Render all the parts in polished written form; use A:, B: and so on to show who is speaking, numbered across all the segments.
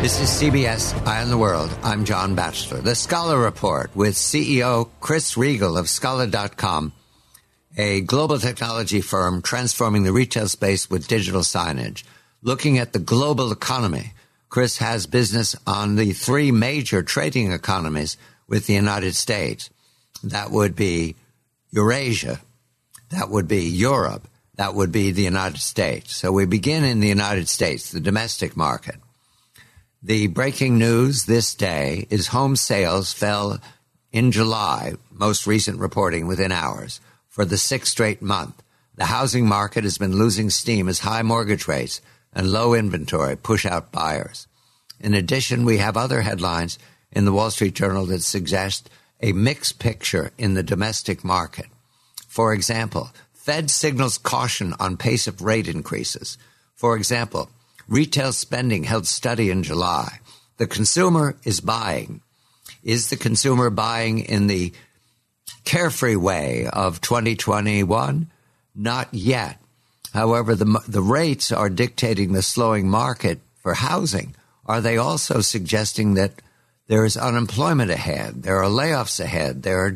A: This is CBS Eye on the World. I'm John Batchelor. The Scholar Report with CEO Chris Riegel of Scholar.com, a global technology firm transforming the retail space with digital signage. Looking at the global economy, Chris has business on the three major trading economies with the United States. That would be Eurasia, that would be Europe, that would be the United States. So we begin in the United States, the domestic market. The breaking news this day is home sales fell in July, most recent reporting within hours, for the sixth straight month. The housing market has been losing steam as high mortgage rates and low inventory push out buyers. In addition, we have other headlines in the Wall Street Journal that suggest a mixed picture in the domestic market. For example, Fed signals caution on pace of rate increases. For example, retail spending held steady in July. The consumer is buying. Is the consumer buying in the carefree way of 2021? Not yet. However, the rates are dictating the slowing market for housing. Are they also suggesting that there is unemployment ahead? There are layoffs ahead. There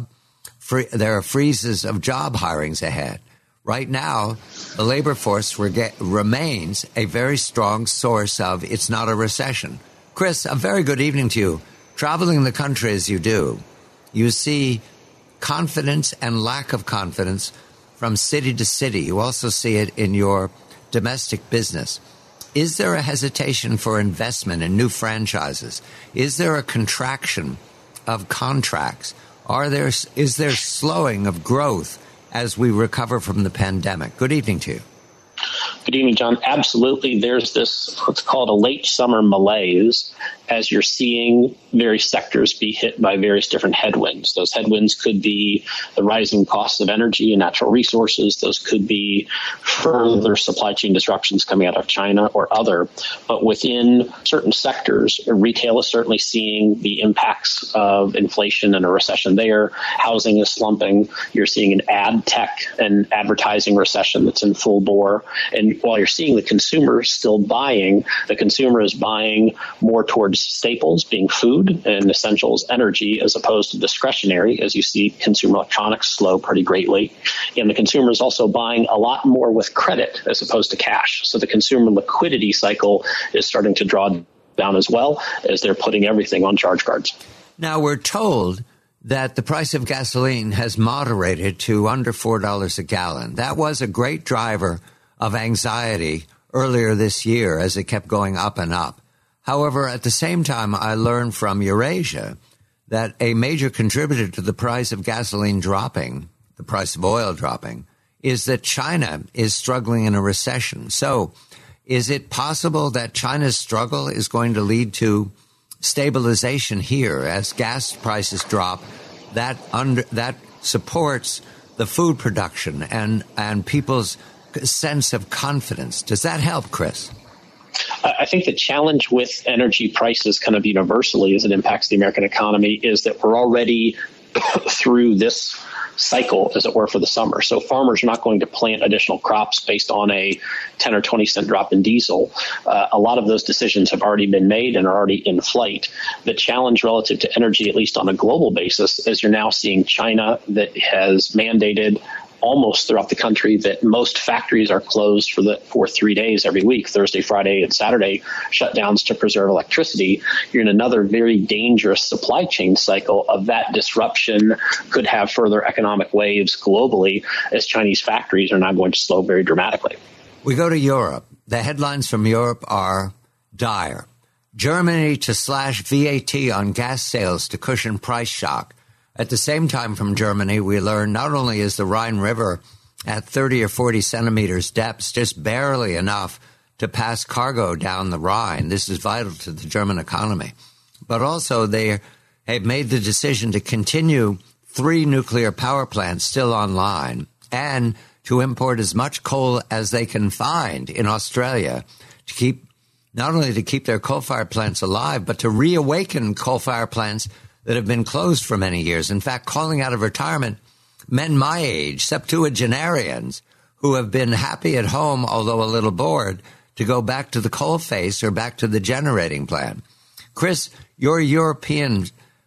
A: are freezes of job hirings ahead. Right now, the labor force remains a very strong source of it's not a recession. Chris, a very good evening to you. Traveling the country as you do, you see confidence and lack of confidence from city to city. You also see it in your domestic business. Is there a hesitation for investment in new franchises? Is there a contraction of contracts? Is there slowing of growth as we recover from the pandemic? Good evening to you.
B: Good evening, John. Absolutely. There's this, what's called a late summer malaise, as you're seeing various sectors be hit by various different headwinds. Those headwinds could be the rising costs of energy and natural resources. Those could be further supply chain disruptions coming out of China or other. But within certain sectors, retail is certainly seeing the impacts of inflation and a recession there. Housing is slumping. You're seeing an ad tech and advertising recession that's in full bore. And while you're seeing the consumer still buying, the consumer is buying more towards staples, being food and essentials, energy, as opposed to discretionary, as you see consumer electronics slow pretty greatly. And the consumer is also buying a lot more with credit as opposed to cash. So the consumer liquidity cycle is starting to draw down as well as they're putting everything on charge cards.
A: Now, we're told that the price of gasoline has moderated to under $4 a gallon. That was a great driver of anxiety earlier this year as it kept going up and up. However, at the same time, I learned from Eurasia that a major contributor to the price of gasoline dropping, the price of oil dropping, is that China is struggling in a recession. So is it possible that China's struggle is going to lead to stabilization here as gas prices drop? That supports the food production and people's sense of confidence. Does that help, Chris?
B: I think the challenge with energy prices kind of universally as it impacts the American economy is that we're already through this cycle, as it were, for the summer. So farmers are not going to plant additional crops based on a 10 or 20 cent drop in diesel. A lot of those decisions have already been made and are already in flight. The challenge relative to energy, at least on a global basis, is you're now seeing China that has mandated almost throughout the country that most factories are closed for 3 days every week, Thursday, Friday, and Saturday, shutdowns to preserve electricity. You're in another very dangerous supply chain cycle of that disruption could have further economic waves globally as Chinese factories are now going to slow very dramatically.
A: We go to Europe. The headlines from Europe are dire. Germany to slash VAT on gas sales to cushion price shock. At the same time from Germany, we learn not only is the Rhine River at 30 or 40 centimeters depths, just barely enough to pass cargo down the Rhine. This is vital to the German economy. But also they have made the decision to continue 3 nuclear power plants still online and to import as much coal as they can find in Australia to keep, not only to keep their coal-fired plants alive, but to reawaken coal-fired plants that have been closed for many years. In fact, calling out of retirement men my age, septuagenarians, who have been happy at home, although a little bored, to go back to the coalface or back to the generating plant. Chris, your European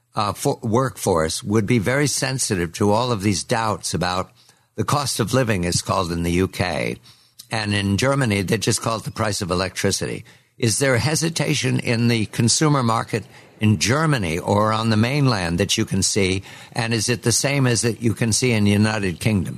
A: workforce would be very sensitive to all of these doubts about the cost of living, is called in the UK. And in Germany, they just call it the price of electricity. Is there hesitation in the consumer market in Germany or on the mainland that you can see? And is it the same as that you can see in the United Kingdom?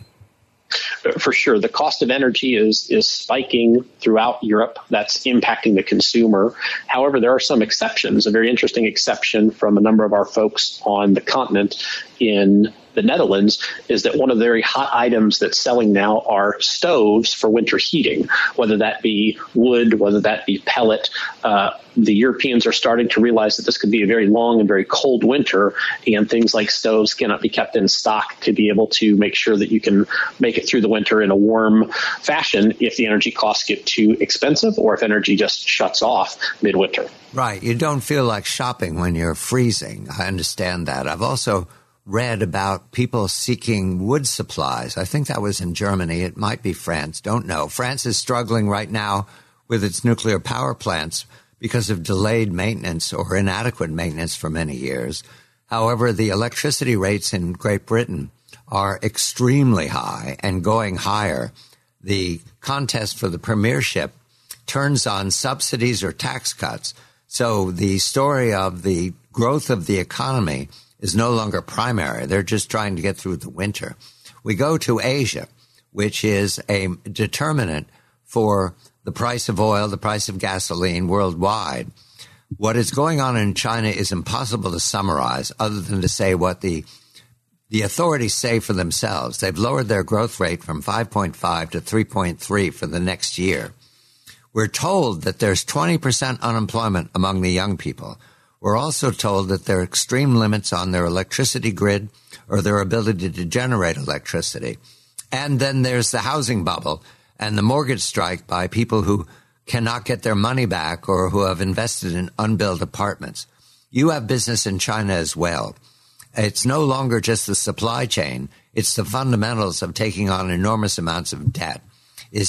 B: For sure. The cost of energy is spiking throughout Europe. That's impacting the consumer. However, there are some exceptions. A very interesting exception from a number of our folks on the continent in the Netherlands is that one of the very hot items that's selling now are stoves for winter heating, whether that be wood, whether that be pellet. The Europeans are starting to realize that this could be a very long and very cold winter, and things like stoves cannot be kept in stock to be able to make sure that you can make it through the winter in a warm fashion if the energy costs get too expensive or if energy just shuts off midwinter.
A: Right. You don't feel like shopping when you're freezing. I understand that. I've also read about people seeking wood supplies. I think that was in Germany. It might be France. Don't know. France is struggling right now with its nuclear power plants because of delayed maintenance or inadequate maintenance for many years. However, the electricity rates in Great Britain are extremely high and going higher. The contest for the premiership turns on subsidies or tax cuts. So the story of the growth of the economy is no longer primary. They're just trying to get through the winter. We go to Asia, which is a determinant for the price of oil, the price of gasoline worldwide. What is going on in China is impossible to summarize other than to say what the authorities say for themselves. They've lowered their growth rate from 5.5 to 3.3 for the next year. We're told that there's 20% unemployment among the young people. We're also told that there are extreme limits on their electricity grid or their ability to generate electricity. And then there's the housing bubble and the mortgage strike by people who cannot get their money back or who have invested in unbuilt apartments. You have business in China as well. It's no longer just the supply chain. It's the fundamentals of taking on enormous amounts of debt. Is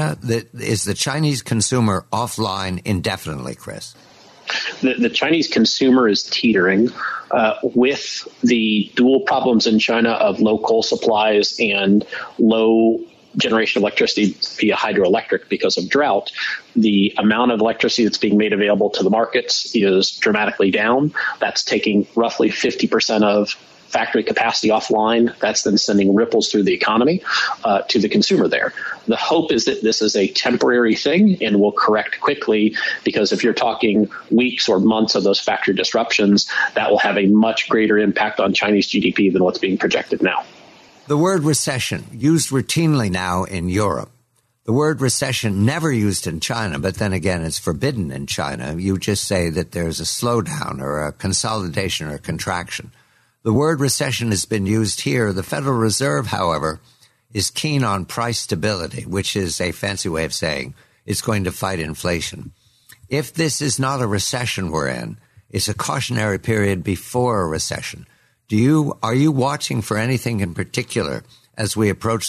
A: the Chinese consumer offline indefinitely, Chris?
B: The Chinese consumer is teetering with the dual problems in China of low coal supplies and low generation of electricity via hydroelectric because of drought. The amount of electricity that's being made available to the markets is dramatically down. That's taking roughly 50% of factory capacity offline. That's then sending ripples through the economy to the consumer there. The hope is that this is a temporary thing and will correct quickly, because if you're talking weeks or months of those factory disruptions, that will have a much greater impact on Chinese GDP than what's being projected now.
A: The word recession, used routinely now in Europe. The word recession never used in China, but then again, it's forbidden in China. You just say that there's a slowdown or a consolidation or a contraction. The word recession has been used here. The Federal Reserve, however, is keen on price stability, which is a fancy way of saying it's going to fight inflation. If this is not a recession we're in, it's a cautionary period before a recession. Are you watching for anything in particular as we approach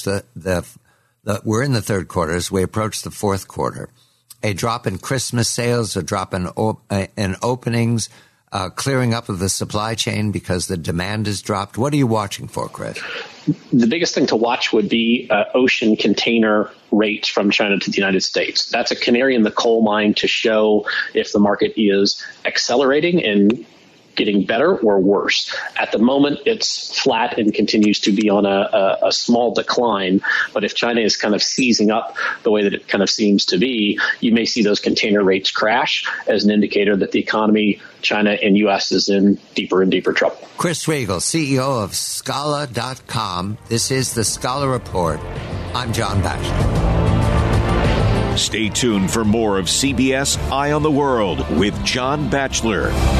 A: we're in the third quarter, as we approach the fourth quarter? A drop in Christmas sales, a drop in openings, clearing up of the supply chain because the demand has dropped. What are you watching for, Chris?
B: The biggest thing to watch would be ocean container rates from China to the United States. That's a canary in the coal mine to show if the market is accelerating and getting better or worse. At the moment, it's flat and continues to be on a small decline. But if China is kind of seizing up the way that it kind of seems to be, you may see those container rates crash as an indicator that the economy, China and U.S., is in deeper and deeper trouble.
A: Chris Riegel, CEO of Scala.com. This is the Scala Report. I'm John Batchelor.
C: Stay tuned for more of CBS Eye on the World with John Batchelor.